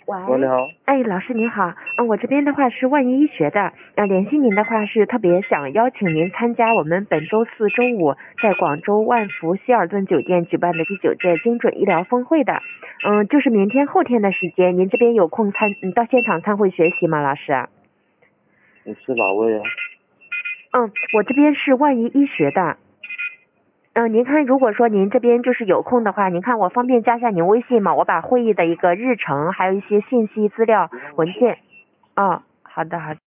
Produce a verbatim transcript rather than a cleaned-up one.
喂， 喂，你好。 哎，老师您好，嗯，我这边的话是万一医学的，呃，联系您的话是特别想邀请您参加我们本周四周五在广州万福希尔顿酒店举办的第九届精准医疗峰会的，嗯，就是明天后天的时间，您这边有空参，嗯，到现场参会学习吗，老师？ 你是哪位啊？ 嗯，我这边是万一医学的。嗯，您看，如果说您这边就是有空的话，您看我方便加下您微信吗？我把会议的一个日程，还有一些信息资料文件。哦，好的好的。